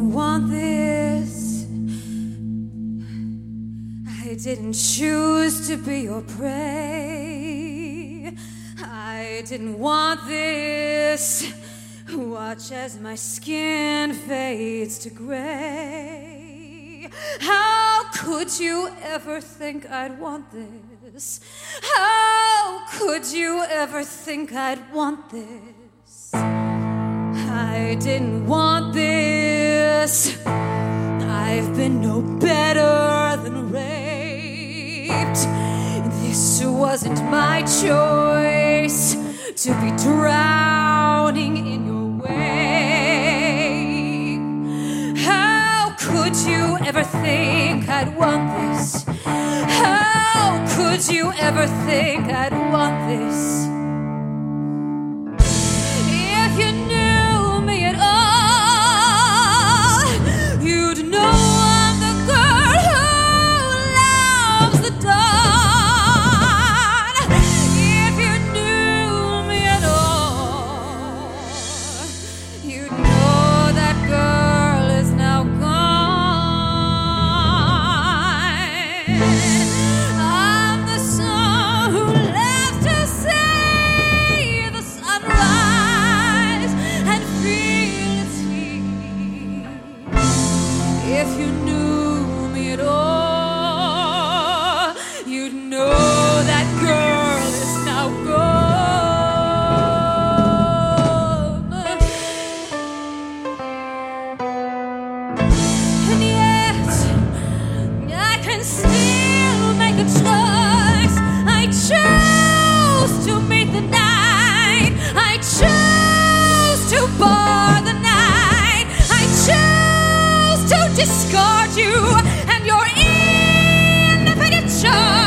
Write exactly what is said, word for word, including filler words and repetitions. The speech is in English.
didn't want this. I didn't choose to be your prey. I didn't want this. Watch as my skin fades to gray. How could you ever think I'd want this? How could you ever think I'd want this? I didn't want this. I've been no better than raped. This wasn't my choice to be drowning in your wake. How could you ever think I'd want this? How could you ever think I'd want this? If you knew me at all, you'd know I'm the girl who loves the dawn. If you knew me at all, you'd know that girl is now gone. I'm the son who left to see the sunrise and feel its heat. If you knew me at all, you'd know that girl is now gone. And yet, I can still make a choice. I choose to meet the night. I choose to bar the night. I choose to discard you and your infinite charm.